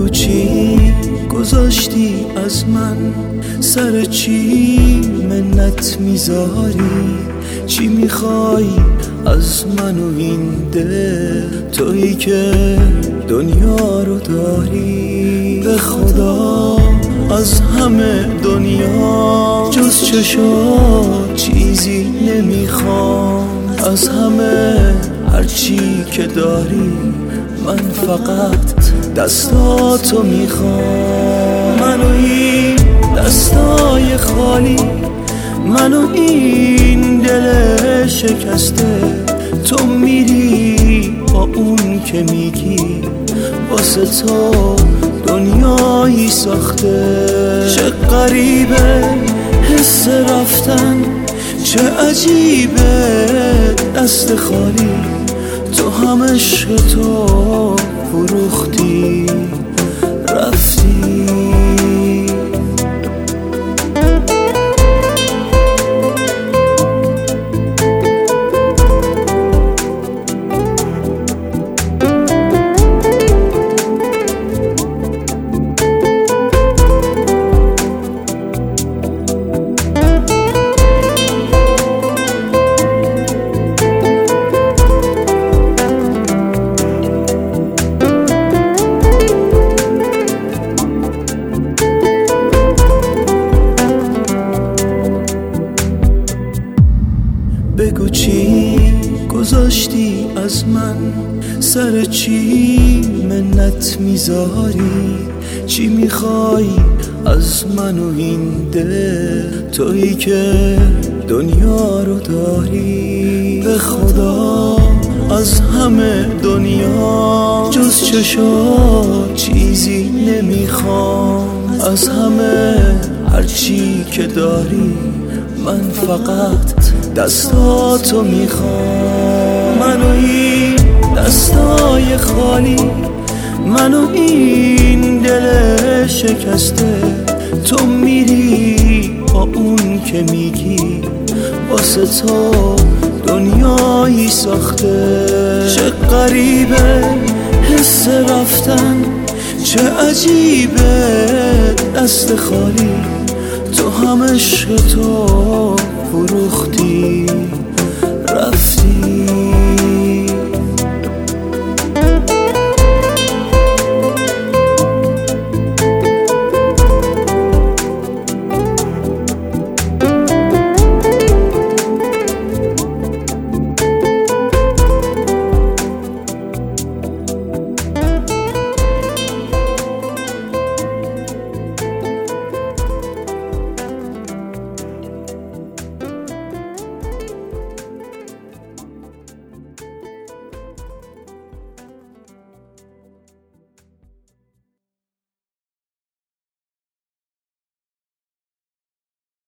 بگو چی گذاشتی از من، سر چی منت میذاری، چی میخوای از من و این دل، تویی که دنیا رو داری. به خدا از همه دنیا جز چشات چیزی نمیخوام، از همه هرچی که داری من فقط دستاتو میخوام. منو این دستای خالی، منو این دل شکسته، تو میری با اون که میگی واسه تو دنیایی ساخته. چه غریبه حس رفتن، چه عجیبه دست خالی، تو هم عشق تو فروختی رفتی. بگو چی گذاشتی از من، سر چی منت میذاری، چی میخوای از من و این دل، تویی که دنیا رو داری. به خدا از همه دنیا جز چشات چیزی نمیخوام، از همه هرچی که داری من فقط دستاتو میخوام. منو این دستای خالی، منو این دل شکسته، تو میری با اون که میگی واسه تو دنیایی ساخته. چه غریبه حس رفتن، چه عجیبه دست خالی، تو هم عشق تو فروختی.